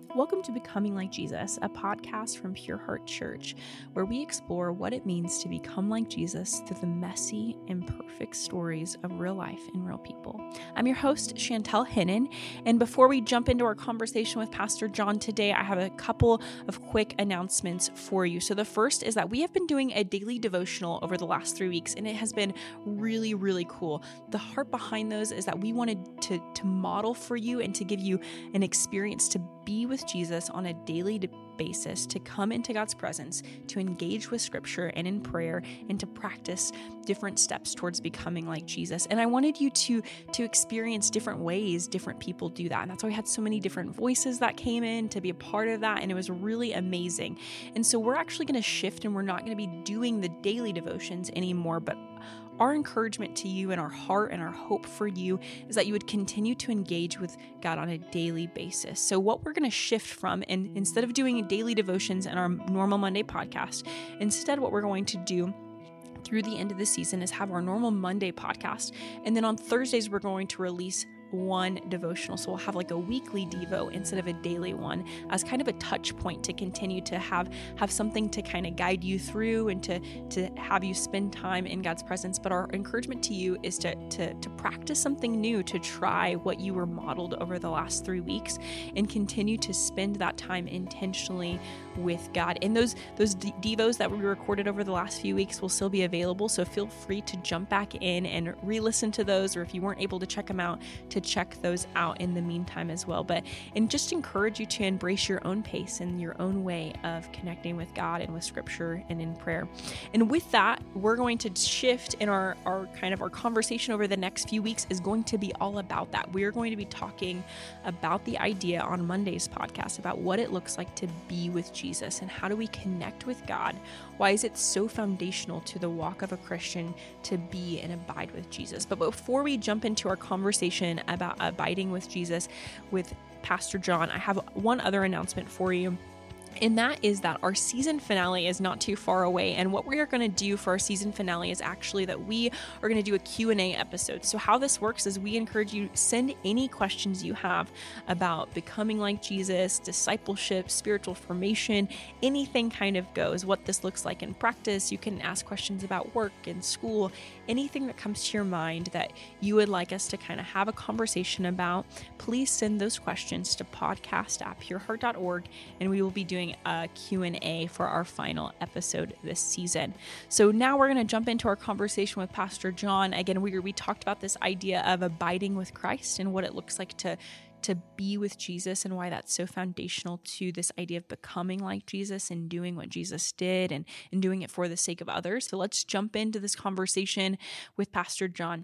Welcome to Becoming Like Jesus, a podcast from Pure Heart Church, where we explore what it means to become like Jesus through the messy, imperfect stories of real life and real people. I'm your host, Chantel Hinnon, and before we jump into our conversation with Pastor John today, I have a couple of quick announcements for you. So the first is that we have been doing a daily devotional over the last 3 weeks, and it has been really, really cool. The heart behind those is that we wanted to model for you and to give you an experience to be with Jesus on a daily basis, to come into God's presence, to engage with Scripture and in prayer, and to practice different steps towards becoming like Jesus. And I wanted you to experience different ways different people do that. And that's why we had so many different voices that came in to be a part of that. And it was really amazing. And so we're actually going to shift, and we're not going to be doing the daily devotions anymore, but our encouragement to you and our heart and our hope for you is that you would continue to engage with God on a daily basis. So what we're going to shift from, and instead of doing daily devotions in our normal Monday podcast, instead what we're going to do through the end of the season is have our normal Monday podcast. And then on Thursdays, we're going to release one devotional. So we'll have like a weekly devo instead of a daily one as kind of a touch point to continue to have something to kind of guide you through and to have you spend time in God's presence. But our encouragement to you is to practice something new, to try what you were modeled over the last 3 weeks and continue to spend that time intentionally with God. And those devos that we recorded over the last few weeks will still be available. So feel free to jump back in and re-listen to those, or if you weren't able to check them out, to check those out in the meantime as well. And just encourage you to embrace your own pace and your own way of connecting with God and with Scripture and in prayer. And with that, we're going to shift in our conversation over the next few weeks is going to be all about that. We're going to be talking about the idea on Monday's podcast about what it looks like to be with Jesus and how do we connect with God. Why is it so foundational to the walk of a Christian to be and abide with Jesus? But before we jump into our conversation about abiding with Jesus with Pastor John, I have one other announcement for you. And that is that our season finale is not too far away. And what we are going to do for our season finale is actually that we are going to do a Q&A episode. So how this works is we encourage you to send any questions you have about becoming like Jesus, discipleship, spiritual formation, anything kind of goes, what this looks like in practice. You can ask questions about work and school, anything that comes to your mind that you would like us to kind of have a conversation about. Please send those questions to podcast@pureheart.org, and we will be doing a Q&A for our final episode this season. So now we're going to jump into our conversation with Pastor John. Again, we talked about this idea of abiding with Christ and what it looks like to be with Jesus and why that's so foundational to this idea of becoming like Jesus and doing what Jesus did and doing it for the sake of others. So let's jump into this conversation with Pastor John.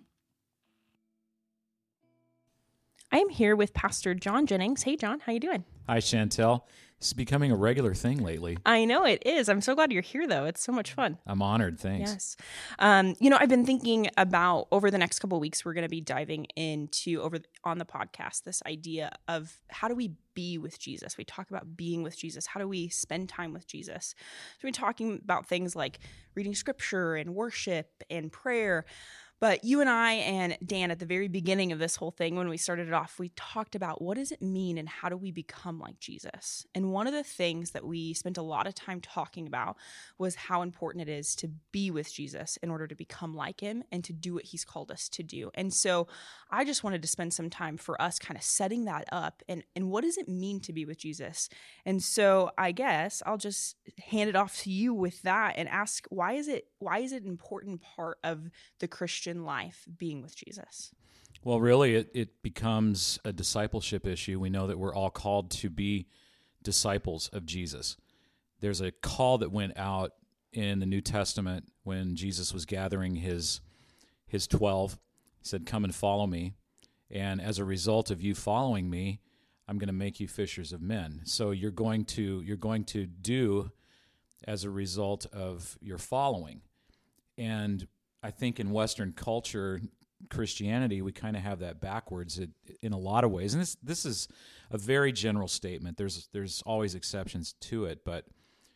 I am here with Pastor John Jennings. Hey, John, how you doing? Hi, Chantel. This is becoming a regular thing lately. I know it is. I'm so glad you're here, though. It's so much fun. I'm honored. Thanks. Yes. I've been thinking about over the next couple of weeks, we're going to be diving into on the podcast, this idea of how do we be with Jesus? We talk about being with Jesus. How do we spend time with Jesus? So we're talking about things like reading Scripture and worship and prayer. But you and I and Dan, at the very beginning of this whole thing, when we started it off, we talked about what does it mean and how do we become like Jesus? And one of the things that we spent a lot of time talking about was how important it is to be with Jesus in order to become like him and to do what he's called us to do. And so I just wanted to spend some time for us kind of setting that up and what does it mean to be with Jesus? And so I guess I'll just hand it off to you with that and ask, why is it an important part of the Christian life being with Jesus? Well, really, it becomes a discipleship issue. We know that we're all called to be disciples of Jesus. There's a call that went out in the New Testament when Jesus was gathering his 12. He said, "Come and follow me. And as a result of you following me, I'm going to make you fishers of men." So you're going to do as a result of your following. And I think in Western culture, Christianity, we kind of have that backwards in a lot of ways. And this is a very general statement. There's always exceptions to it, but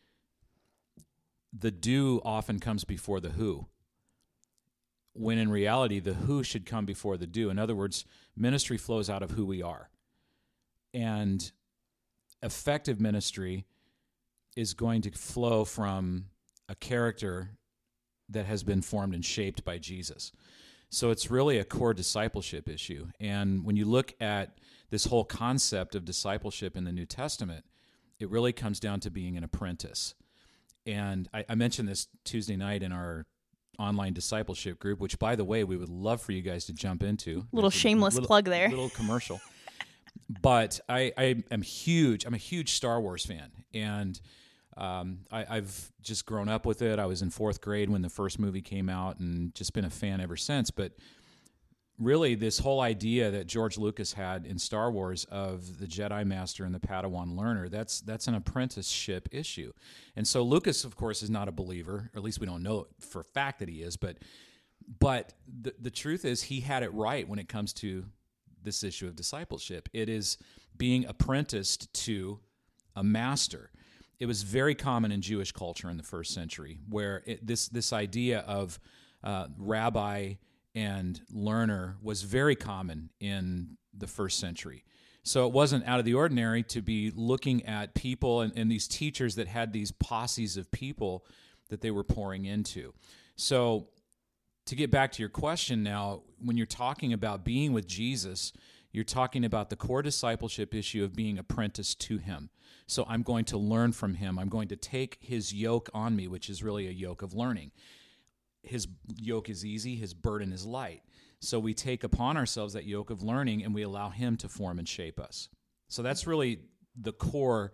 the do often comes before the who, when in reality, the who should come before the do. In other words, ministry flows out of who we are. And effective ministry is going to flow from a character that has been formed and shaped by Jesus. So it's really a core discipleship issue. And when you look at this whole concept of discipleship in the New Testament, it really comes down to being an apprentice. And I mentioned this Tuesday night in our online discipleship group, which, by the way, we would love for you guys to jump into. Little shameless plug there. Little commercial. But I'm a huge Star Wars fan, and I've just grown up with it. I was in 4th grade when the first movie came out, and just been a fan ever since. But really, this whole idea that George Lucas had in Star Wars of the Jedi Master and the Padawan learner, that's an apprenticeship issue. And so Lucas, of course, is not a believer, or at least we don't know for a fact that he is. But the truth is, he had it right when it comes to this issue of discipleship. It is being apprenticed to a master. It was very common in Jewish culture in the first century, where this idea of rabbi and learner was very common in the first century. So it wasn't out of the ordinary to be looking at people and these teachers that had these posses of people that they were pouring into. So to get back to your question now, when you're talking about being with Jesus, you're talking about the core discipleship issue of being apprenticed to him. So I'm going to learn from him. I'm going to take his yoke on me, which is really a yoke of learning. His yoke is easy, his burden is light. So we take upon ourselves that yoke of learning, and we allow him to form and shape us. So that's really the core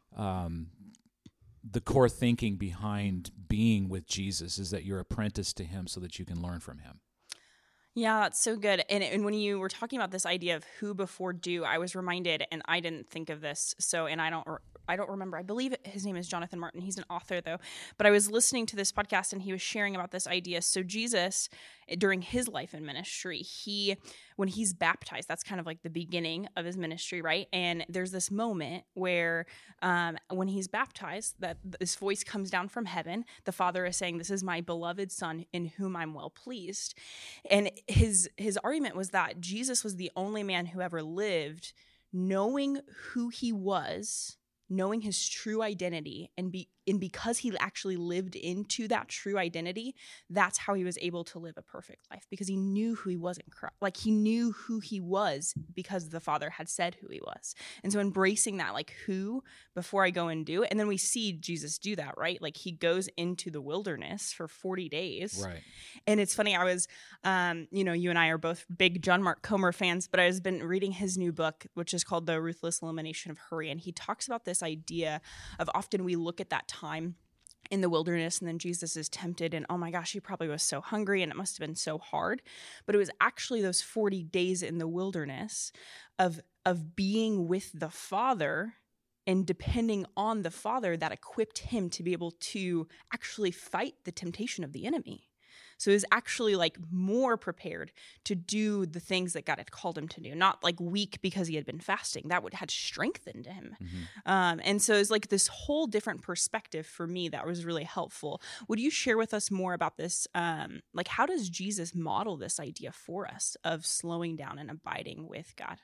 thinking behind being with Jesus, is that you're apprenticed to him so that you can learn from him. Yeah, that's so good. And when you were talking about this idea of who before do, I was reminded, and I didn't think of this. And I don't remember. I believe his name is Jonathan Martin. He's an author, though. But I was listening to this podcast, and he was sharing about this idea. So Jesus, during his life in ministry, when he's baptized, that's kind of like the beginning of his ministry, right? And there's this moment where when he's baptized, that this voice comes down from heaven. The Father is saying, "This is my beloved Son in whom I'm well pleased." And his argument was that Jesus was the only man who ever lived knowing who he was, knowing his true identity, and because he actually lived into that true identity, that's how he was able to live a perfect life, because he knew who he was in Christ. Like, he knew who he was because the Father had said who he was. And so embracing that, like, who before I go and do it. And then we see Jesus do that, right? Like, he goes into the wilderness for 40 days. Right. And it's funny, I was, you and I are both big John Mark Comer fans, but I've been reading his new book, which is called The Ruthless Elimination of Hurry. And he talks about this idea of often we look at that time in the wilderness, and then Jesus is tempted, and oh my gosh, he probably was so hungry, and it must have been so hard. But it was actually those 40 days in the wilderness of being with the Father and depending on the Father that equipped him to be able to actually fight the temptation of the enemy. So he was actually like more prepared to do the things that God had called him to do, not like weak because he had been fasting. That had strengthened him. Mm-hmm. And so it's like this whole different perspective for me that was really helpful. Would you share with us more about this? Like, how does Jesus model this idea for us of slowing down and abiding with God?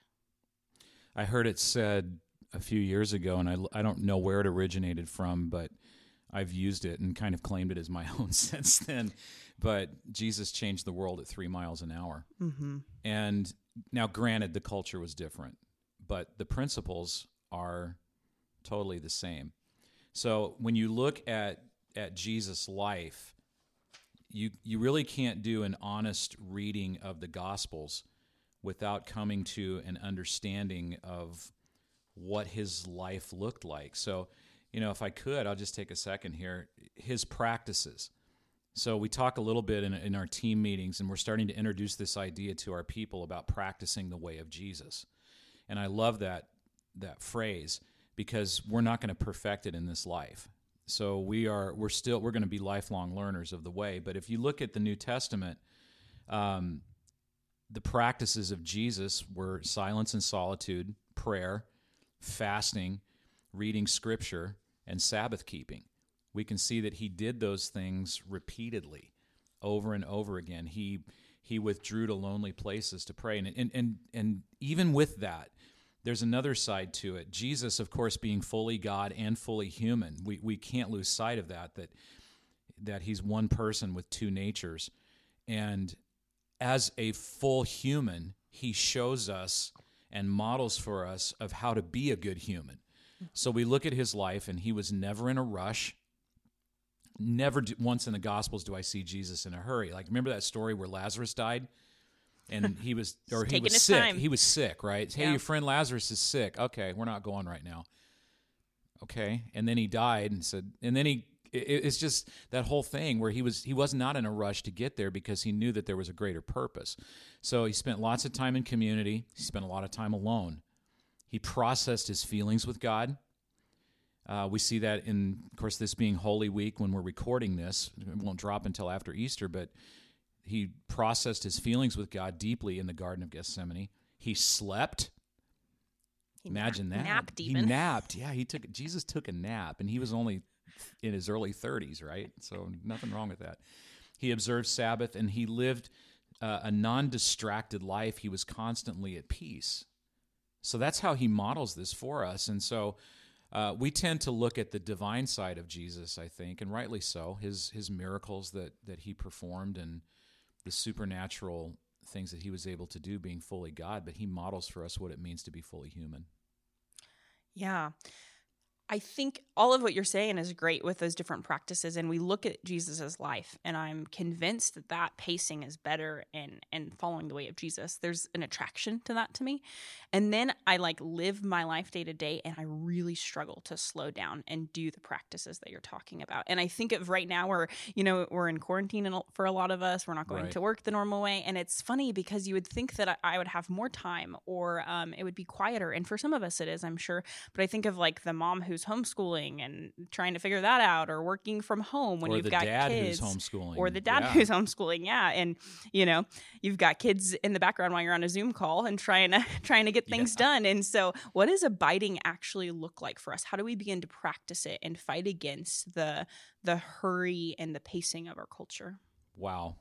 I heard it said a few years ago, and I don't know where it originated from, but I've used it and kind of claimed it as my own since then. But Jesus changed the world at 3 miles an hour. Mm-hmm. And now, granted, the culture was different, but the principles are totally the same. So when you look at Jesus' life, you really can't do an honest reading of the Gospels without coming to an understanding of what his life looked like. So, if I could, I'll just take a second here. His practices. So we talk a little bit in our team meetings, and we're starting to introduce this idea to our people about practicing the way of Jesus. And I love that phrase, because we're not going to perfect it in this life. So we're going to be lifelong learners of the way. But if you look at the New Testament, the practices of Jesus were silence and solitude, prayer, fasting, reading Scripture, and Sabbath keeping. We can see that he did those things repeatedly, over and over again. He withdrew to lonely places to pray, and even with that, there's another side to it. Jesus, of course, being fully God and fully human, we can't lose sight of that he's one person with two natures. And as a full human, he shows us and models for us of how to be a good human. So we look at his life, and he was never in a rush. Never once in the Gospels do I see Jesus in a hurry. Like, remember that story where Lazarus died? And he was sick. Time. He was sick, right? Hey, your friend Lazarus is sick. Okay, we're not going right now. Okay, and then he died, and then it's just that whole thing where he was not in a rush to get there because he knew that there was a greater purpose. So he spent lots of time in community. He spent a lot of time alone. He processed his feelings with God. We see that in, of course, this being Holy Week when we're recording this. It won't drop until after Easter, but he processed his feelings with God deeply in the Garden of Gethsemane. He slept. Imagine that. Napped He even. napped. Yeah, Jesus took a nap, and he was only in his early 30s, right? So nothing wrong with that. He observed Sabbath, and he lived a non-distracted life. He was constantly at peace. So that's how he models this for us. And so we tend to look at the divine side of Jesus, I think, and rightly so, his miracles that he performed and the supernatural things that he was able to do being fully God, but he models for us what it means to be fully human. Yeah. I think all of what you're saying is great with those different practices, and we look at Jesus's life, and I'm convinced that pacing is better and following the way of Jesus. There's an attraction to that to me. And then I live my life day to day, and I really struggle to slow down and do the practices that you're talking about. And I think of right now we're in quarantine, and for a lot of us, we're not going to work the normal way. And it's funny because you would think that I would have more time, or it would be quieter. And for some of us it is, I'm sure. But I think of the mom who's homeschooling and trying to figure that out, or working from home when you've got kids, or the dad who's homeschooling, or the dad who's homeschooling. Yeah. And you've got kids in the background while you're on a Zoom call and trying to get things done. And so what does abiding actually look like for us? How do we begin to practice it and fight against the hurry and the pacing of our culture? Wow.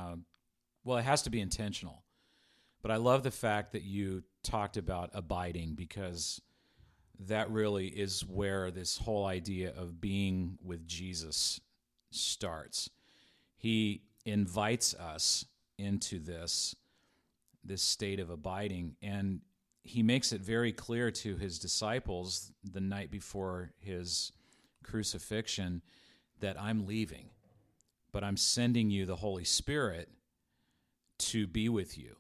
Well, it has to be intentional. But I love the fact that you talked about abiding, because that really is where this whole idea of being with Jesus starts. He invites us into this state of abiding, and he makes it very clear to his disciples the night before his crucifixion that I'm leaving, but I'm sending you the Holy Spirit to be with you.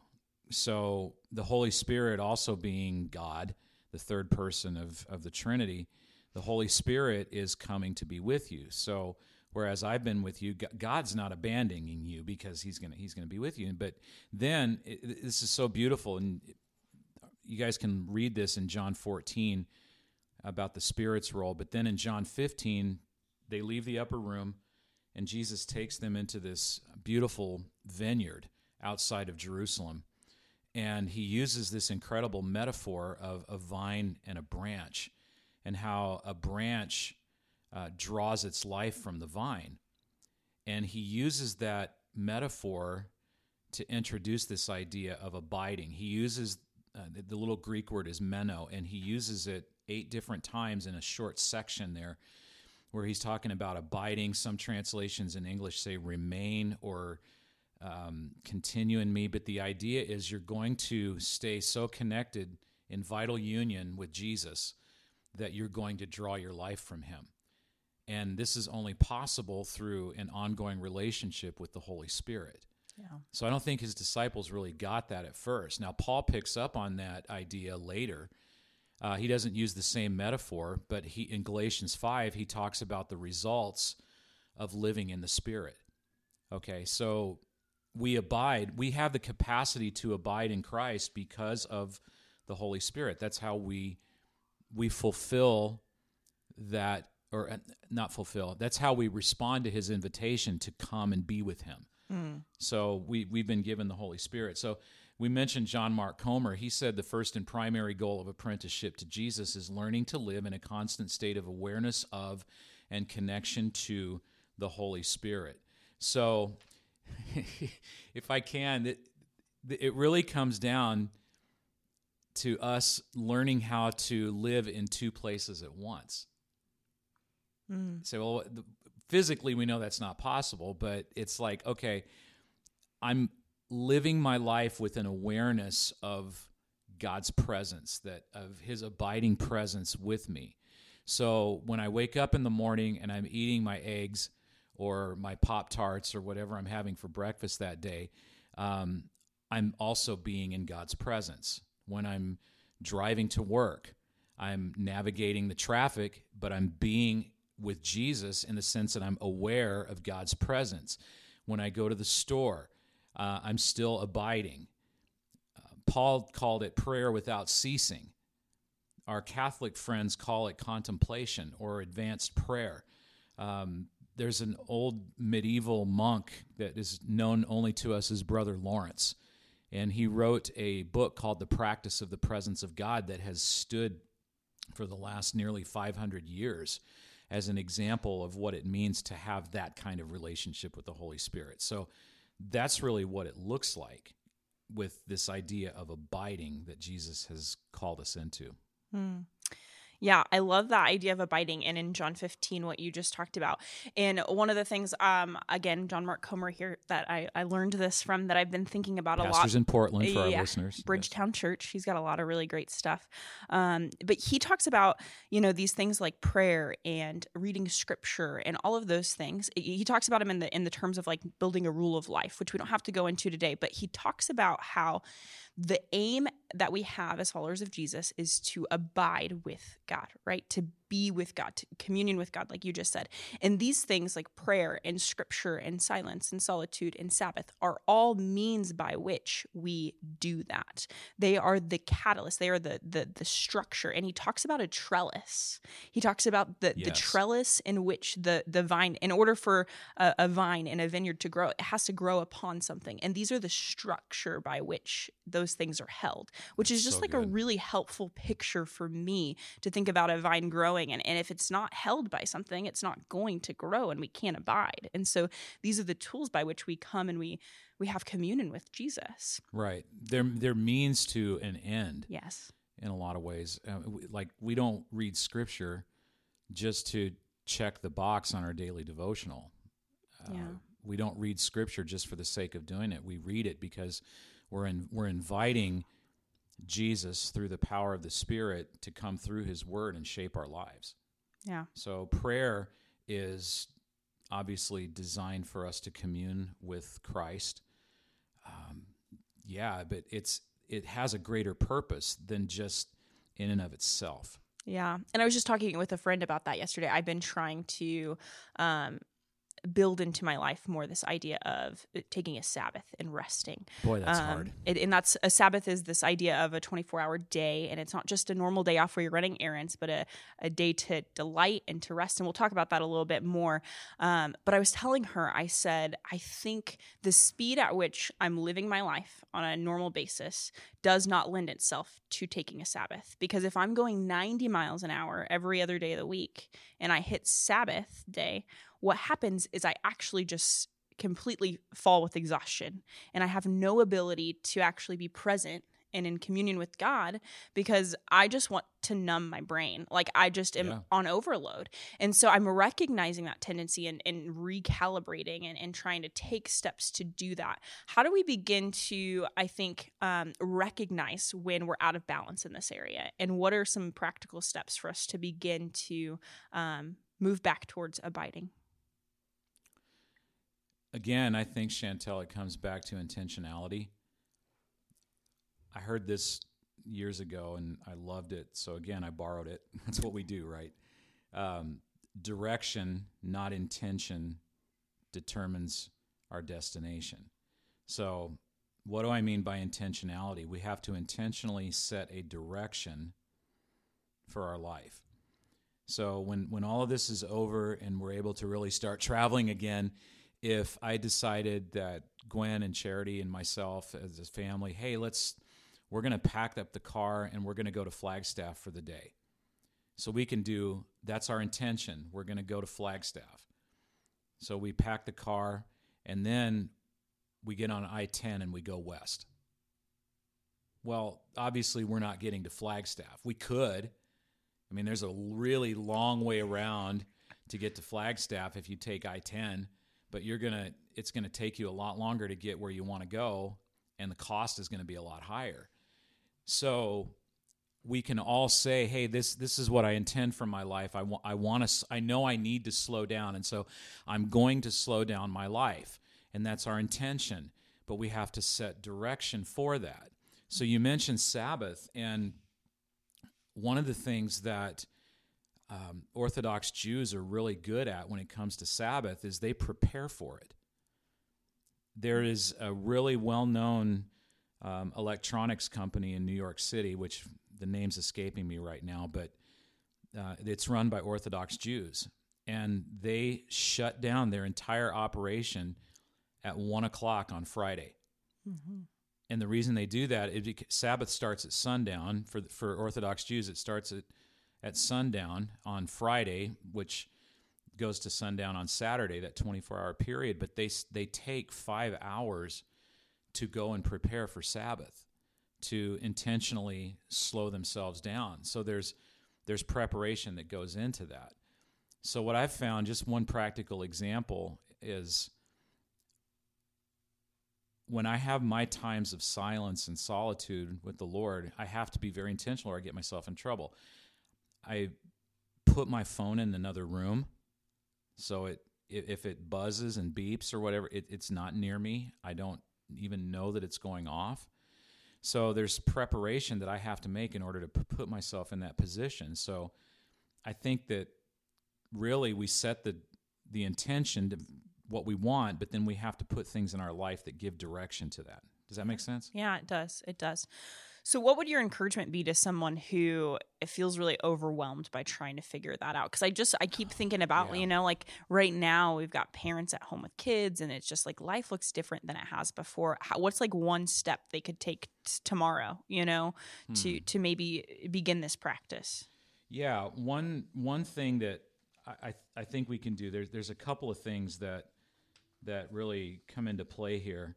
So the Holy Spirit also being God, the third person of the Trinity, the Holy Spirit is coming to be with you. So whereas I've been with you, God's not abandoning you because he's going to be with you. But then this is so beautiful, and you guys can read this in John 14 about the Spirit's role. But then in John 15, they leave the upper room, and Jesus takes them into this beautiful vineyard outside of Jerusalem. And he uses this incredible metaphor of a vine and a branch, and how a branch draws its life from the vine. And he uses that metaphor to introduce this idea of abiding. He uses the little Greek word is meno, and he uses it 8 different times in a short section there where he's talking about abiding. Some translations in English say remain or continue in me, but the idea is you're going to stay so connected in vital union with Jesus that you're going to draw your life from him. And this is only possible through an ongoing relationship with the Holy Spirit. Yeah. So I don't think his disciples really got that at first. Now, Paul picks up on that idea later. He doesn't use the same metaphor, but in Galatians 5, he talks about the results of living in the Spirit. Okay, so we abide. We have the capacity to abide in Christ because of the Holy Spirit. That's how we fulfill that, or not fulfill. That's how we respond to his invitation to come and be with him. So we've been given the Holy Spirit. So we mentioned John Mark Comer. He said the first and primary goal of apprenticeship to Jesus is learning to live in a constant state of awareness of and connection to the Holy Spirit. So if I can, it really comes down to us learning how to live in two places at once. So, well, physically we know that's not possible, but it's like, okay, I'm living my life with an awareness of God's presence, that of his abiding presence with me. So when I wake up in the morning and I'm eating my eggs or my Pop-Tarts or whatever I'm having for breakfast that day, I'm also being in God's presence. When I'm driving to work, I'm navigating the traffic, but I'm being with Jesus in the sense that I'm aware of God's presence. When I go to the store, I'm still abiding. Paul called it prayer without ceasing. Our Catholic friends call it contemplation or advanced prayer. There's an old medieval monk that is known only to us as Brother Lawrence, and he wrote a book called The Practice of the Presence of God that has stood for the last nearly 500 years as an example of what it means to have that kind of relationship with the Holy Spirit. So that's really what it looks like with this idea of abiding that Jesus has called us into. Yeah, I love that idea of abiding, and in John 15, what you just talked about. And one of the things, again, John Mark Comer here, that I learned this from, that I've been thinking about a lot. Pastors in Portland for our listeners. Bridgetown Church. He's got a lot of really great stuff. But he talks about, these things like prayer and reading scripture and all of those things. He talks about them in the terms of like building a rule of life, which we don't have to go into today. But he talks about how the aim that we have as followers of Jesus is to abide with God, right? To be with God, to communion with God, like you just said. And these things like prayer and scripture and silence and solitude and Sabbath are all means by which we do that. They are the catalyst. They are the structure. And he talks about a trellis. He talks about the trellis in which the vine, in order for a vine in a vineyard to grow, it has to grow upon something. And these are the structure by which those things are held, which is just so like good. A really helpful picture for me to think about a vine growing. And if it's not held by something, it's not going to grow, and we can't abide. And so these are the tools by which we come and we have communion with Jesus. Right. They're means to an end. Yes. In a lot of ways. We don't read scripture just to check the box on our daily devotional. We don't read scripture just for the sake of doing it. We read it because we're inviting Jesus through the power of the Spirit to come through his word and shape our lives. Yeah. So prayer is obviously designed for us to commune with Christ. But it has a greater purpose than just in and of itself. Yeah. And I was just talking with a friend about that yesterday. I've been trying to build into my life more this idea of taking a Sabbath and resting. Boy, that's hard. And that's a Sabbath is this idea of a 24-hour day, and it's not just a normal day off where you're running errands, but a day to delight and to rest. And we'll talk about that a little bit more. But I was telling her, I said, I think the speed at which I'm living my life on a normal basis does not lend itself to taking a Sabbath. Because if I'm going 90 miles an hour every other day of the week and I hit Sabbath day, what happens is I actually just completely fall with exhaustion, and I have no ability to actually be present and in communion with God because I just want to numb my brain. Like I just am on overload. And so I'm recognizing that tendency and recalibrating and trying to take steps to do that. How do we begin to, I think, recognize when we're out of balance in this area? And what are some practical steps for us to begin to move back towards abiding? Again, I think, Chantel, it comes back to intentionality. I heard this years ago, and I loved it. So again, I borrowed it. That's what we do, right? Direction, not intention, determines our destination. So what do I mean by intentionality? We have to intentionally set a direction for our life. So when all of this is over and we're able to really start traveling again, if I decided that Gwen and Charity and myself as a family, hey, we're going to pack up the car and we're going to go to Flagstaff for the day. So that's our intention. We're going to go to Flagstaff. So we pack the car and then we get on I-10 and we go west. Well, obviously we're not getting to Flagstaff. We could. I mean, there's a really long way around to get to Flagstaff if you take I-10, but it's going to take you a lot longer to get where you want to go, and the cost is going to be a lot higher. So we can all say, hey, this is what I intend for my life. I know I need to slow down, and so I'm going to slow down my life, and that's our intention. But we have to set direction for that. So you mentioned Sabbath, and one of the things that Orthodox Jews are really good at when it comes to Sabbath is they prepare for it. There is a really well-known electronics company in New York City, which the name's escaping me right now, but it's run by Orthodox Jews. And they shut down their entire operation at 1 o'clock on Friday. Mm-hmm. And the reason they do that is because Sabbath starts at sundown. For Orthodox Jews, it starts at sundown on Friday, which goes to sundown on Saturday, that 24-hour period. But they take 5 hours to go and prepare for Sabbath, to intentionally slow themselves down. So there's preparation that goes into that. So what I've found, just one practical example, is when I have my times of silence and solitude with the Lord, I have to be very intentional or I get myself in trouble. I put my phone in another room, so if it buzzes and beeps or whatever, it's not near me. I don't even know that it's going off. So there's preparation that I have to make in order to put myself in that position. So I think that really we set the intention to what we want, but then we have to put things in our life that give direction to that. Does that make sense? Yeah, it does. It does. So what would your encouragement be to someone who feels really overwhelmed by trying to figure that out? Because I keep thinking about, like right now we've got parents at home with kids, and it's just like life looks different than it has before. What's like one step they could take tomorrow, to maybe begin this practice? Yeah, one thing that I think we can do, there's a couple of things that really come into play here.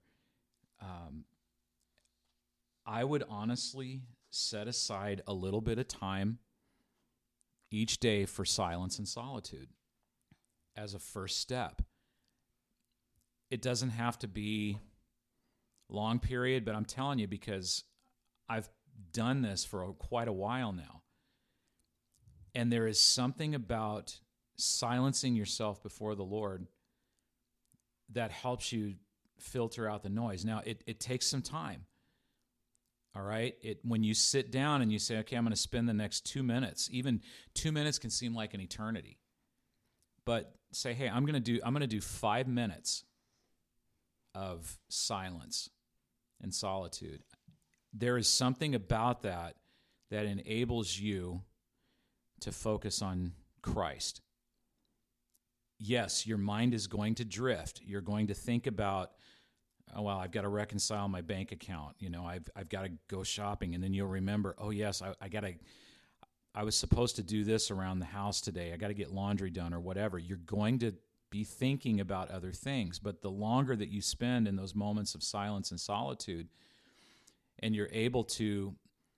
I would honestly set aside a little bit of time each day for silence and solitude as a first step. It doesn't have to be a long period, but I'm telling you, because I've done this for quite a while now. And there is something about silencing yourself before the Lord that helps you filter out the noise. Now, it takes some time. All right? When you sit down and you say, okay, I'm going to spend the next 2 minutes, even 2 minutes can seem like an eternity. But say, hey, I'm going to do 5 minutes of silence and solitude. There is something about that enables you to focus on Christ. Yes, your mind is going to drift. You're going to think about, oh, well, I've got to reconcile my bank account. I've got to go shopping. And then you'll remember, oh, yes, I was supposed to do this around the house today. I got to get laundry done or whatever. You're going to be thinking about other things. But the longer that you spend in those moments of silence and solitude, and you're able to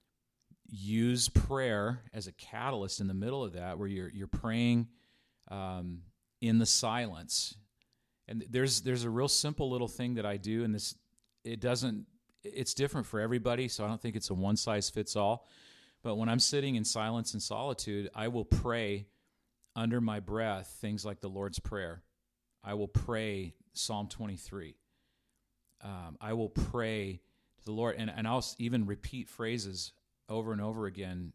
use prayer as a catalyst in the middle of that, where you're praying in the silence. And there's a real simple little thing that I do, and it's different for everybody, so I don't think it's a one size fits all. But when I'm sitting in silence and solitude, I will pray under my breath things like the Lord's Prayer. I will pray Psalm 23. I will pray to the Lord, and I'll even repeat phrases over and over again.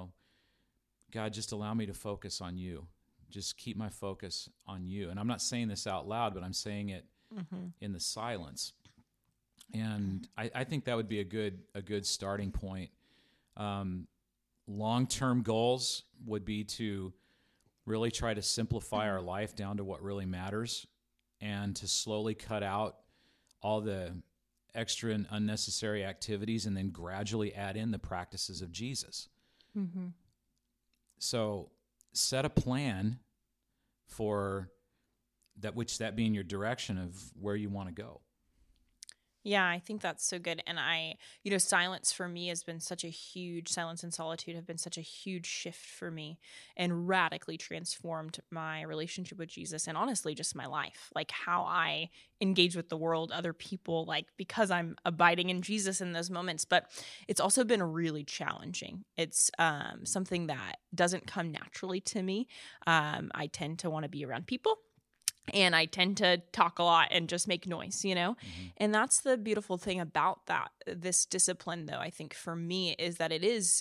God, just allow me to focus on you. Just keep my focus on you. And I'm not saying this out loud, but I'm saying it in the silence. And I think that would be a good starting point. Long-term goals would be to really try to simplify our life down to what really matters, and to slowly cut out all the extra and unnecessary activities, and then gradually add in the practices of Jesus. Mm-hmm. So set a plan for that, which that being your direction of where you want to go. Yeah, I think that's so good. And silence for me has been silence and solitude have been such a huge shift for me and radically transformed my relationship with Jesus and honestly just my life, like how I engage with the world, other people, like because I'm abiding in Jesus in those moments. But it's also been really challenging. It's something that doesn't come naturally to me. I tend to want to be around people. And I tend to talk a lot and just make noise, Mm-hmm. And that's the beautiful thing about this discipline, though, I think for me is that it is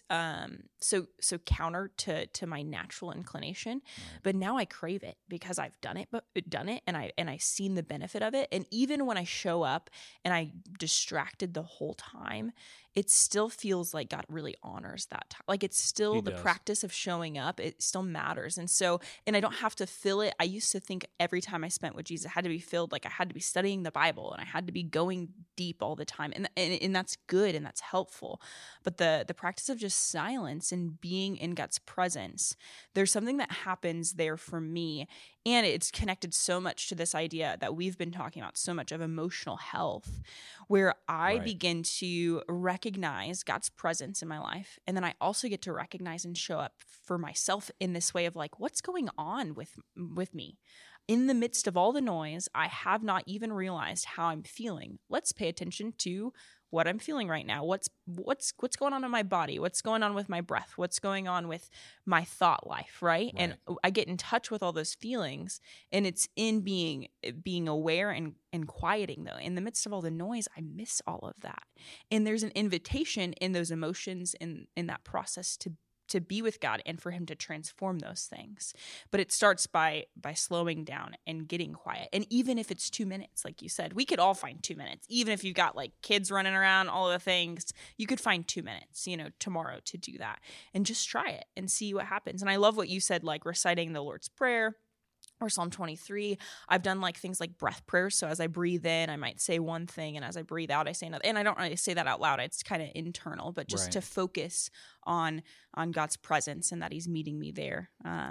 so counter to my natural inclination. Right. But now I crave it because I've done it and I've seen the benefit of it. And even when I show up and I distracted the whole time, it still feels like God really honors that time. Like it's still the practice of showing up. It still matters. And I don't have to fill it. I used to think every time I spent with Jesus had to be filled. Like I had to be studying the Bible and I had to be going deep all the time. And that's good and that's helpful. But the practice of just silence and being in God's presence, there's something that happens there for me. And it's connected so much to this idea that we've been talking about so much of emotional health, where I begin to recognize God's presence in my life. And then I also get to recognize and show up for myself in this way of like, what's going on with me? In the midst of all the noise, I have not even realized how I'm feeling. Let's pay attention to what I'm feeling right now. What's going on in my body? What's going on with my breath? What's going on with my thought life, right? And I get in touch with all those feelings, and it's in being aware and quieting, though. In the midst of all the noise, I miss all of that. And there's an invitation in those emotions in that process to be with God and for him to transform those things. But it starts by slowing down and getting quiet. And even if it's 2 minutes, like you said, we could all find 2 minutes. Even if you've got like kids running around, all the things, you could find 2 minutes, tomorrow to do that and just try it and see what happens. And I love what you said, like reciting the Lord's Prayer or Psalm 23. I've done like things like breath prayers. So as I breathe in, I might say one thing, and as I breathe out, I say another. And I don't really say that out loud. It's kind of internal, but just to focus on God's presence and that he's meeting me there.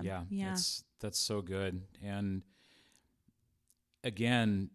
That's so good. And again,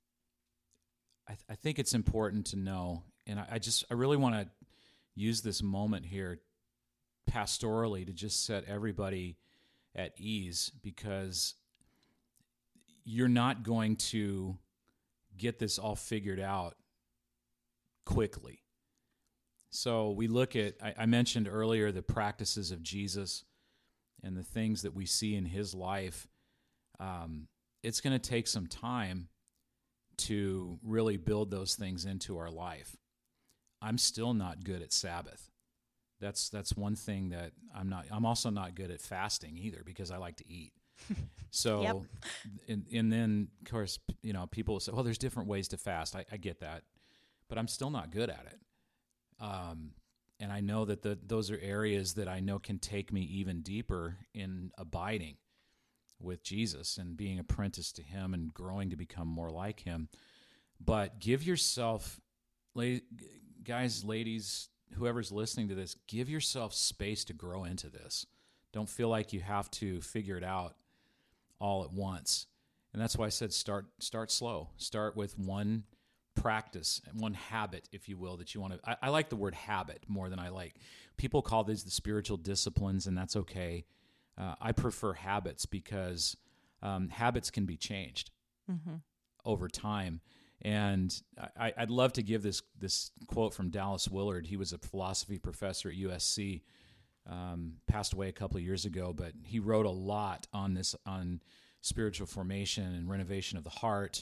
I think it's important to know, and I really want to use this moment here pastorally to just set everybody at ease, because you're not going to get this all figured out quickly. So we look at, I mentioned earlier, the practices of Jesus and the things that we see in his life. It's going to take some time to really build those things into our life. I'm still not good at Sabbath. That's one thing that I'm not. I'm also not good at fasting either, because I like to eat. So, and then of course, people will say, well, there's different ways to fast. I get that, but I'm still not good at it. And I know that those are areas that I know can take me even deeper in abiding with Jesus and being apprenticed to him and growing to become more like him. But give yourself, guys, ladies, whoever's listening to this, give yourself space to grow into this. Don't feel like you have to figure it out all at once. And that's why I said start slow. Start with one practice, one habit, if you will, that you want to. I like the word habit more than I like. People call these the spiritual disciplines, and that's okay. I prefer habits because habits can be changed over time. And I'd love to give this quote from Dallas Willard. He was a philosophy professor at USC, passed away a couple of years ago, but he wrote a lot on spiritual formation and renovation of the heart.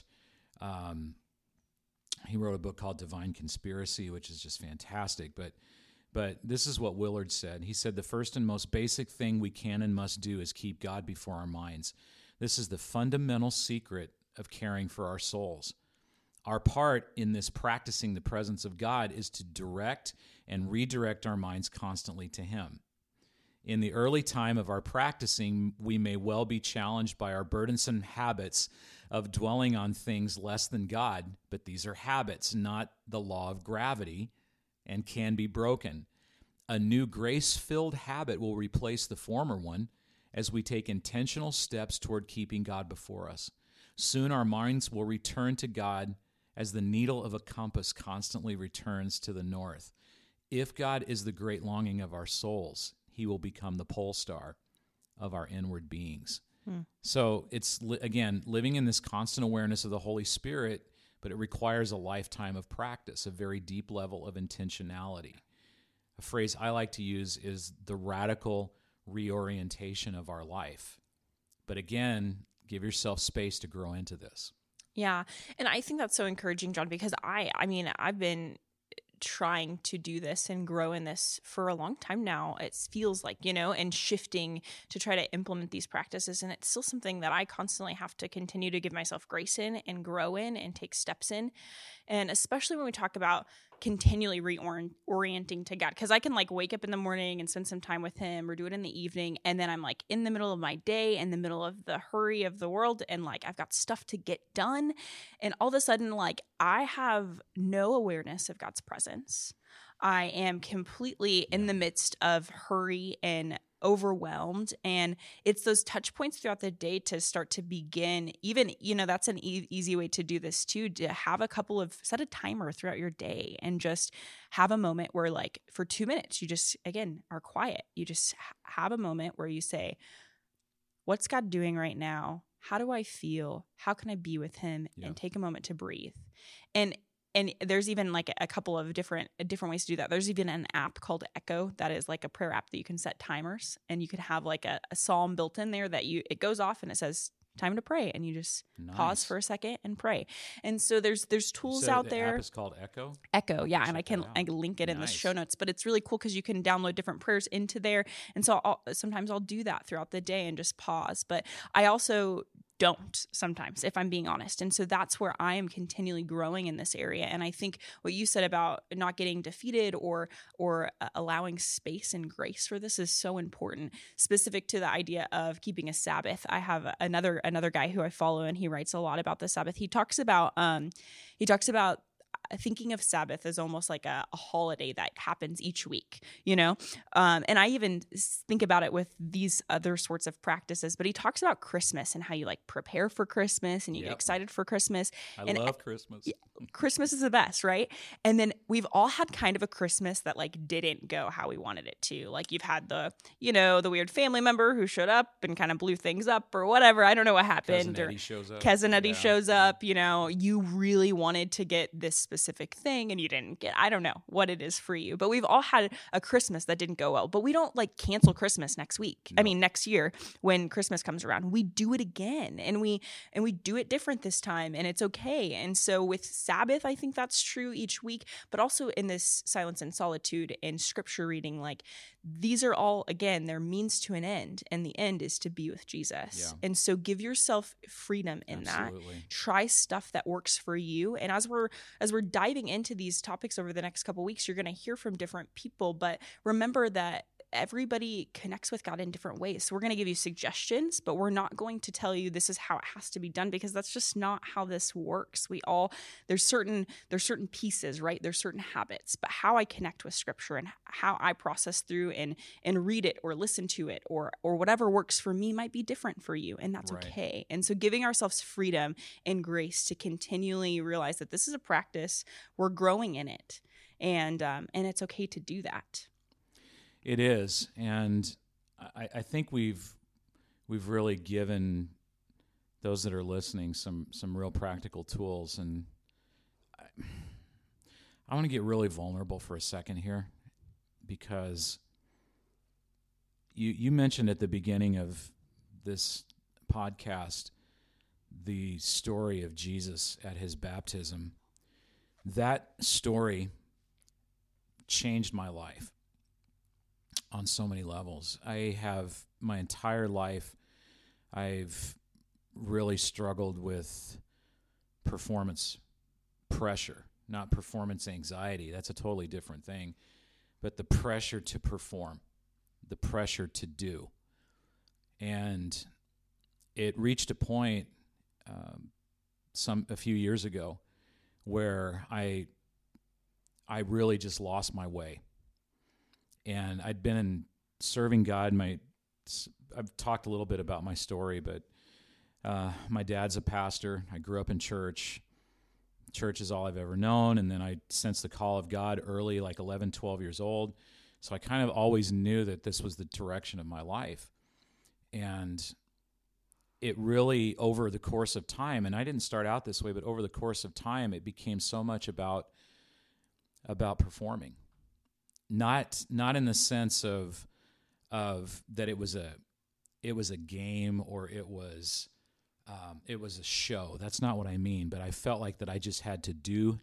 He wrote a book called Divine Conspiracy, which is just fantastic. But this is what Willard said. He said, the first and most basic thing we can and must do is keep God before our minds. This is the fundamental secret of caring for our souls. Our part in this practicing the presence of God is to direct and redirect our minds constantly to him. In the early time of our practicing, we may well be challenged by our burdensome habits of dwelling on things less than God, but these are habits, not the law of gravity, and can be broken. A new grace-filled habit will replace the former one as we take intentional steps toward keeping God before us. Soon our minds will return to God as the needle of a compass constantly returns to the north. If God is the great longing of our souls, he will become the pole star of our inward beings. So it's, again, living in this constant awareness of the Holy Spirit, but it requires a lifetime of practice, a very deep level of intentionality. A phrase I like to use is the radical reorientation of our life. But again, give yourself space to grow into this. Yeah. And I think that's so encouraging, John, because I mean, I've been trying to do this and grow in this for a long time now. It feels like, and shifting to try to implement these practices. And it's still something that I constantly have to continue to give myself grace in and grow in and take steps in. And especially when we talk about continually reorienting to God, because I can wake up in the morning and spend some time with him or do it in the evening. And then I'm in the middle of my day, in the middle of the hurry of the world. And I've got stuff to get done. And all of a sudden, I have no awareness of God's presence. I am completely in the midst of hurry and overwhelmed. And it's those touch points throughout the day to start to begin, even, that's an easy way to do this too, to have set a timer throughout your day and just have a moment where for 2 minutes, you just, again, are quiet. You just have a moment where you say, what's God doing right now? How do I feel? How can I be with him? Yeah. And take a moment to breathe. And there's even a couple of different ways to do that. There's even an app called Echo that is a prayer app that you can set timers, and you could have a psalm built in there that it goes off and it says time to pray, and you just pause for a second and pray. And so there's tools out there. The app is called Echo? Echo, yeah, and I can link it in the show notes, but it's really cool because you can download different prayers into there. And so sometimes I'll do that throughout the day and just pause. But I also don't sometimes, if I'm being honest. And so that's where I am continually growing in this area. And I think what you said about not getting defeated or allowing space and grace for this is so important, specific to the idea of keeping a Sabbath. I have another guy who I follow, and he writes a lot about the Sabbath. He talks about thinking of Sabbath as almost like a holiday that happens each week, and I even think about it with these other sorts of practices, but he talks about Christmas and how you prepare for Christmas and you get excited for Christmas. I love Christmas. Christmas is the best, right? And then we've all had kind of a Christmas that didn't go how we wanted it to. You've had the weird family member who showed up and kind of blew things up or whatever. I don't know what happened. Cousin Eddie shows up. You really wanted to get this specific thing and you didn't get, I don't know what it is for you, but we've all had a Christmas that didn't go well. But we don't cancel Christmas next week. No. I mean, next year when Christmas comes around, we do it again, and we do it different this time, and it's okay. And so with Sabbath, I think that's true each week, but also in this silence and solitude and scripture reading, these are all, again, they're means to an end, and the end is to be with Jesus. Yeah. And so give yourself freedom in Absolutely. That. Try stuff that works for you. And as we're diving into these topics over the next couple of weeks, you're going to hear from different people, but remember that everybody connects with God in different ways. So we're going to give you suggestions, but we're not going to tell you this is how it has to be done, because that's just not how this works. There's certain pieces, right? There's certain habits, but how I connect with scripture and how I process through and read it or listen to it or whatever works for me might be different for you. And that's right. Okay. And so giving ourselves freedom and grace to continually realize that this is a practice, we're growing in it. And it's okay to do that. It is, and I think we've really given those that are listening some real practical tools, and I want to get really vulnerable for a second here, because you mentioned at the beginning of this podcast the story of Jesus at his baptism. That story changed my life on so many levels. I have my entire life, I've really struggled with performance pressure, not performance anxiety. That's a totally different thing. But the pressure to perform, the pressure to do. And it reached a point a few years ago where I really just lost my way. And I'd been serving God. I've talked a little bit about my story, but my dad's a pastor. I grew up in church Church is all I've ever known. And then I sensed the call of God early, like 11, 12 years old. So I kind of always knew that this was the direction of my life. And it really, over the course of time, and I didn't start out this way, but over the course of time, it became so much about performing. Not in the sense of that it was a game or it was a show. That's not what I mean. But I felt like that I just had to do,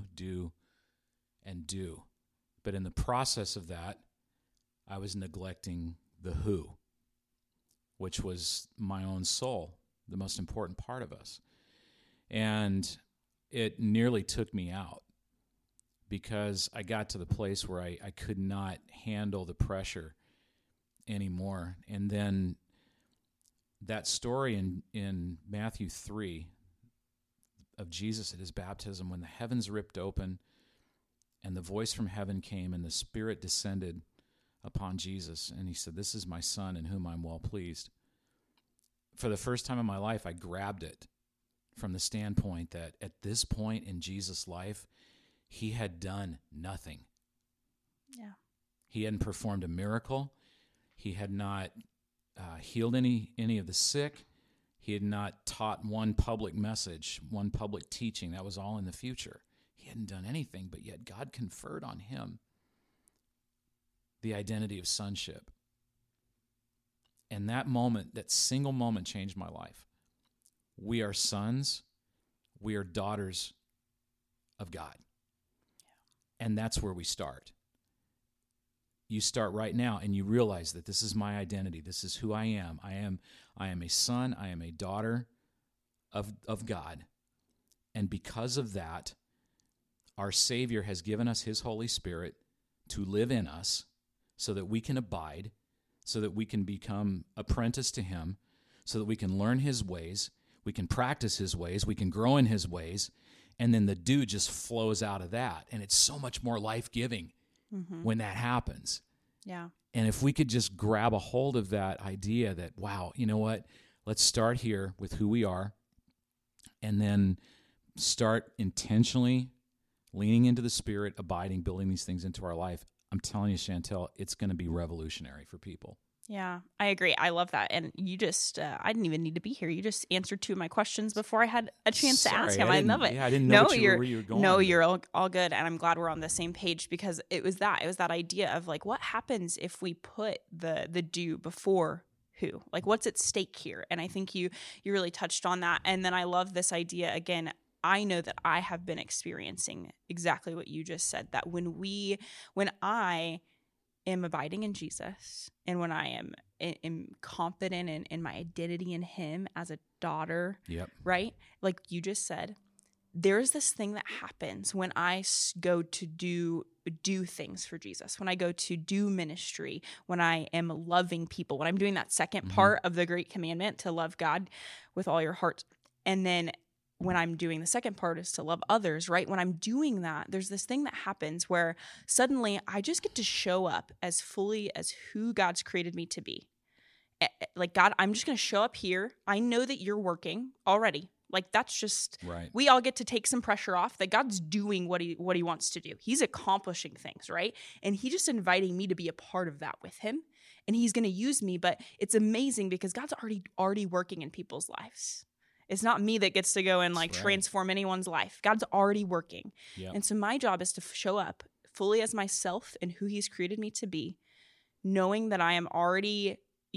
and do. But in the process of that, I was neglecting the who, which was my own soul, the most important part of us. And it nearly took me out because I got to the place where I could not handle the pressure anymore. And then that story in Matthew 3 of Jesus at his baptism, when the heavens ripped open and the voice from heaven came and the Spirit descended upon Jesus, and he said, "This is my Son in whom I'm well pleased." For the first time in my life, I grabbed it from the standpoint that at this point in Jesus' life, he had done nothing. Yeah. He hadn't performed a miracle. He had not healed any of the sick. He had not taught one public message, one public teaching. That was all in the future. He hadn't done anything, but yet God conferred on him the identity of sonship. And that moment, that single moment, changed my life. We are sons. We are daughters of God. And that's where we start. You start right now and you realize that this is my identity. This is who I am. I am a son. I am a daughter of God. And because of that, our Savior has given us his Holy Spirit to live in us so that we can abide, so that we can become apprentice to him, so that we can learn his ways, we can practice his ways, we can grow in his ways, and then the dew just flows out of that. And it's so much more life-giving when that happens. Yeah. And if we could just grab a hold of that idea that, wow, you know what, let's start here with who we are and then start intentionally leaning into the Spirit, abiding, building these things into our life. I'm telling you, Chantel, it's going to be revolutionary for people. Yeah, I agree. I love that. And you just, I didn't even need to be here. You just answered two of my questions before I had a chance to ask him. I love it. Yeah, I didn't know where you were going. No, you're all good. And I'm glad we're on the same page because it was that idea of like, what happens if we put the do before who? Like, what's at stake here? And I think you really touched on that. And then I love this idea again. I know that I have been experiencing exactly what you just said, that when I am abiding in Jesus and when I am confident in my identity in him as a daughter, right? Like you just said, there's this thing that happens when I go to do things for Jesus, when I go to do ministry, when I am loving people, when I'm doing that second part of the great commandment to love God with all your heart. And then when I'm doing the second part is to love others, right? When I'm doing that, there's this thing that happens where suddenly I just get to show up as fully as who God's created me to be. Like, God, I'm just going to show up here. I know that you're working already. Like, that's just, right. We all get to take some pressure off that God's doing what he wants to do. He's accomplishing things, right? And he just inviting me to be a part of that with him. And he's going to use me, but it's amazing because God's already working in people's lives. It's not me that gets to go and transform anyone's life. God's already working. Yep. And so my job is to show up fully as myself and who he's created me to be, knowing that I am already,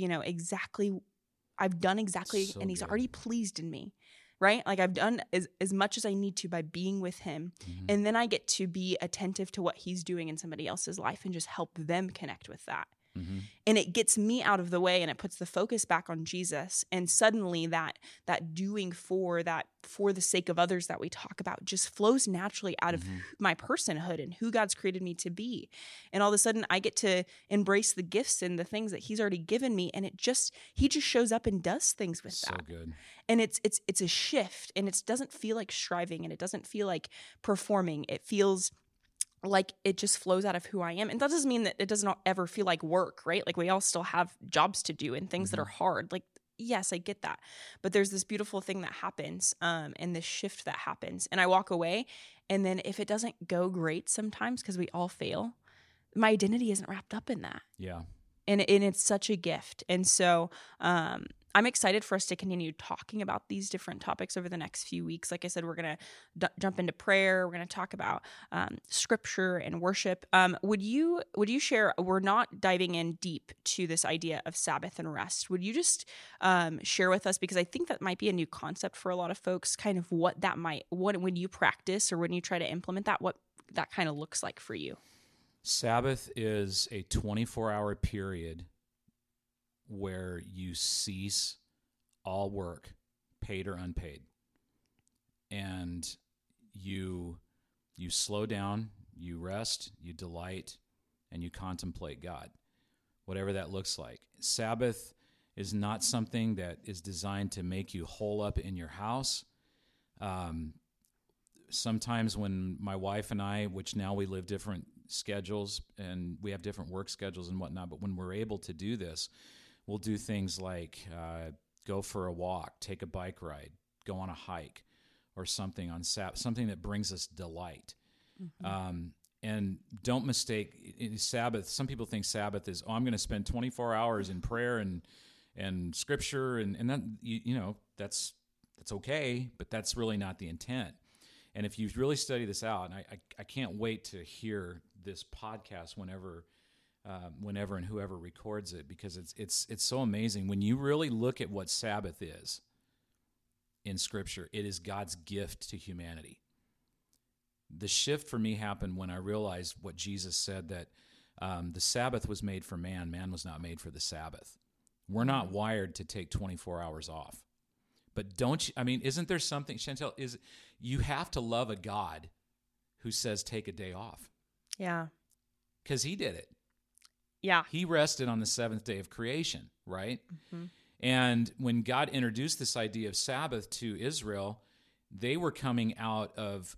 I've done exactly, so and he's already pleased in me, right? Like I've done as much as I need to by being with him. And then I get to be attentive to what he's doing in somebody else's life and just help them connect with that. And it gets me out of the way and it puts the focus back on Jesus. And suddenly that doing for the sake of others that we talk about just flows naturally out of my personhood and who God's created me to be. And all of a sudden I get to embrace the gifts and the things that he's already given me. And he just shows up and does things with that. So good. And it's a shift, and it doesn't feel like striving, and it doesn't feel like performing. It feels like it just flows out of who I am. And that doesn't mean that it doesn't ever feel like work, right? Like we all still have jobs to do and things that are hard. Like yes, I get that. But there's this beautiful thing that happens, and this shift that happens. And I walk away, and then if it doesn't go great sometimes, because we all fail, my identity isn't wrapped up in that. Yeah. And it's such a gift. And so I'm excited for us to continue talking about these different topics over the next few weeks. Like I said, we're going to jump into prayer. We're going to talk about scripture and worship. Would you share, we're not diving in deep to this idea of Sabbath and rest. Would you just share with us, because I think that might be a new concept for a lot of folks, kind of what that when you practice or when you try to implement that, what that kind of looks like for you? Sabbath is a 24-hour period where you cease all work, paid or unpaid. And you slow down, you rest, you delight, and you contemplate God, whatever that looks like. Sabbath is not something that is designed to make you hole up in your house. Sometimes when my wife and I, which now we live different schedules and we have different work schedules and whatnot, but when we're able to do this, we'll do things like go for a walk, take a bike ride, go on a hike or something on Sabbath, something that brings us delight. Mm-hmm. And don't mistake Sabbath. Some people think Sabbath is, I'm going to spend 24 hours in prayer and scripture, and that, that's okay, but that's really not the intent. And if you really study this out, and I can't wait to hear this podcast whenever and whoever records it, because it's so amazing. When you really look at what Sabbath is in Scripture, it is God's gift to humanity. The shift for me happened when I realized what Jesus said, that the Sabbath was made for man. Man was not made for the Sabbath. We're not wired to take 24 hours off. But isn't there something, Chantel, you have to love a God who says take a day off. Yeah. Because he did it. Yeah. He rested on the seventh day of creation, right? Mm-hmm. And when God introduced this idea of Sabbath to Israel, they were coming out of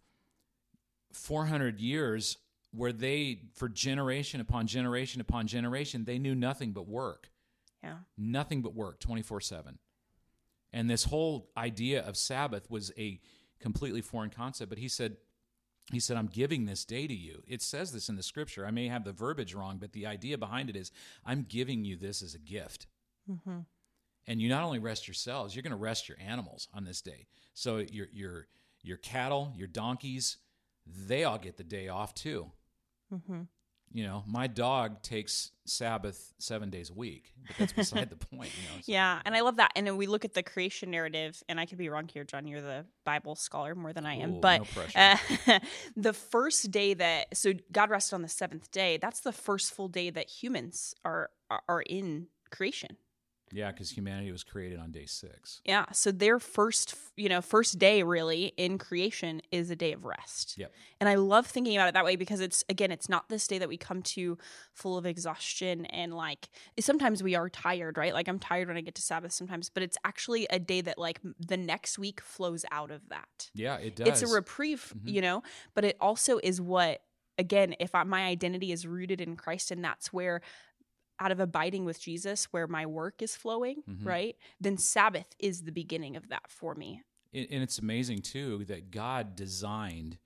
400 years where they, for generation upon generation upon generation, they knew nothing but work. Yeah. Nothing but work, 24/7. And this whole idea of Sabbath was a completely foreign concept. But he said, I'm giving this day to you. It says this in the Scripture. I may have the verbiage wrong, but the idea behind it is, I'm giving you this as a gift. Mm-hmm. And you not only rest yourselves, you're going to rest your animals on this day. So your cattle, your donkeys, they all get the day off too. Mm-hmm. My dog takes Sabbath 7 days a week, but that's beside the point. So. Yeah, and I love that. And then we look at the creation narrative, and I could be wrong here, John. You're the Bible scholar more than I am. Ooh, but no pressure. The first day so God rested on the seventh day, that's the first full day that humans are in creation. Yeah, because humanity was created on day 6. Yeah, so their first day really in creation is a day of rest. Yep. And I love thinking about it that way, because it's not this day that we come to full of exhaustion and sometimes we are tired, right? Like I'm tired when I get to Sabbath sometimes, but it's actually a day that the next week flows out of that. Yeah, it does. It's a reprieve, but it also is what, again, if my identity is rooted in Christ, and that's where, out of abiding with Jesus, where my work is flowing, mm-hmm. right? Then Sabbath is the beginning of that for me. And it's amazing too that God designed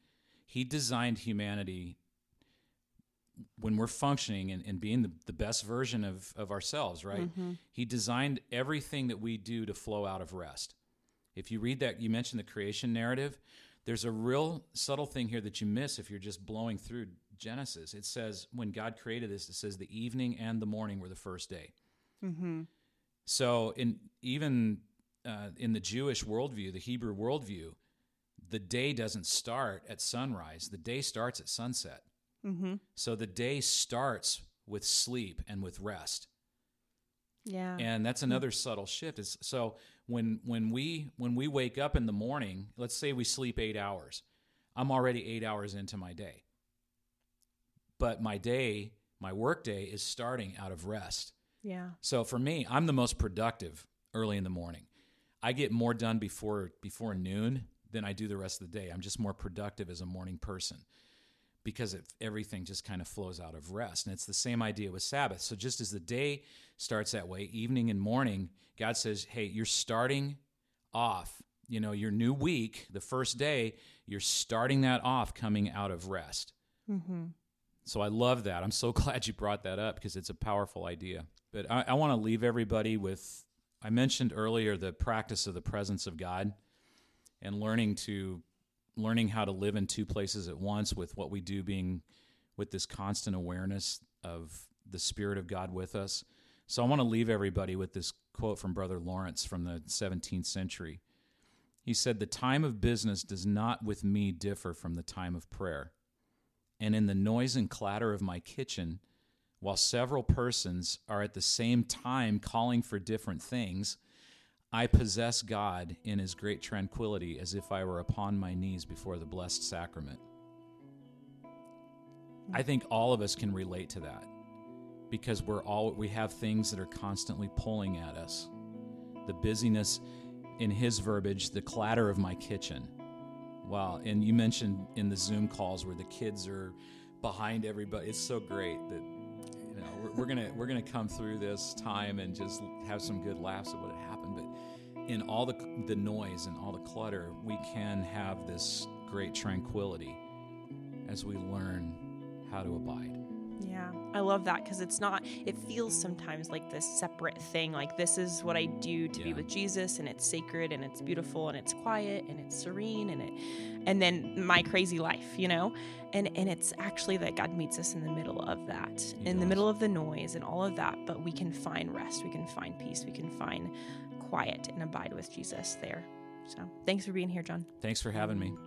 humanity when we're functioning and being the best version of ourselves, right? Mm-hmm. He designed everything that we do to flow out of rest. If you read that, you mentioned the creation narrative, there's a real subtle thing here that you miss if you're just blowing through Genesis. It says when God created this, it says the evening and the morning were the first day. Mm-hmm. So in the Jewish worldview, the Hebrew worldview, the day doesn't start at sunrise. The day starts at sunset. Mm-hmm. So the day starts with sleep and with rest. Yeah, and that's another subtle shift. So when we wake up in the morning, let's say we sleep 8 hours, I'm already 8 hours into my day. But my work day is starting out of rest. Yeah. So for me, I'm the most productive early in the morning. I get more done before noon than I do the rest of the day. I'm just more productive as a morning person because everything just kind of flows out of rest. And it's the same idea with Sabbath. So just as the day starts that way. Evening and morning, God says, hey, you're starting off, your new week, the first day, you're starting that off coming out of rest. Mm-hmm. So I love that. I'm so glad you brought that up because it's a powerful idea. But I want to leave everybody with, I mentioned earlier, the practice of the presence of God and learning how to live in two places at once, with what we do being with this constant awareness of the Spirit of God with us. So I want to leave everybody with this quote from Brother Lawrence from the 17th century. He said, "The time of business does not with me differ from the time of prayer. And in the noise and clatter of my kitchen, while several persons are at the same time calling for different things, I possess God in his great tranquility as if I were upon my knees before the blessed sacrament." I think all of us can relate to that because we have things that are constantly pulling at us. The busyness, in his verbiage, the clatter of my kitchen. Wow, and you mentioned in the Zoom calls where the kids are behind everybody. It's so great that we're gonna come through this time and just have some good laughs at what had happened. But in all the noise and all the clutter, we can have this great tranquility as we learn how to abide. Yeah, I love that because it feels sometimes like this separate thing. Like, this is what I do to be with Jesus, and it's sacred, and it's beautiful, and it's quiet, and it's serene, and then my crazy life, and it's actually that God meets us in the middle of that, the middle of the noise and all of that, but we can find rest, we can find peace, we can find quiet and abide with Jesus there. So thanks for being here, John. Thanks for having me.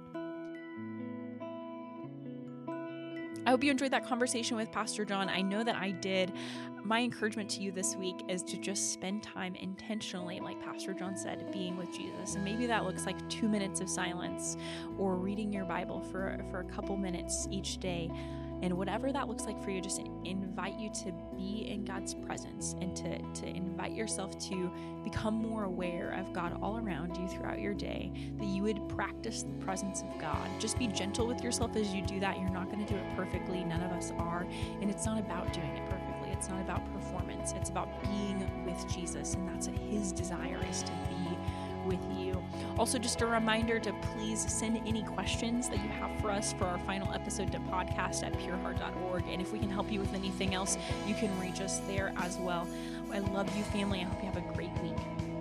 I hope you enjoyed that conversation with Pastor John. I know that I did. My encouragement to you this week is to just spend time intentionally, like Pastor John said, being with Jesus. And maybe that looks like 2 minutes of silence or reading your Bible for a couple minutes each day. And whatever that looks like for you, just invite you to be in God's presence and to invite yourself to become more aware of God all around you throughout your day, that you would practice the presence of God. Just be gentle with yourself as you do that. You're not going to do it perfectly. None of us are. And it's not about doing it perfectly. It's not about performance. It's about being with Jesus. And that's his desire, is to be with you. Also, just a reminder to please send any questions that you have for us for our final episode to podcast@pureheart.org. And if we can help you with anything else, you can reach us there as well. I love you, family. I hope you have a great week.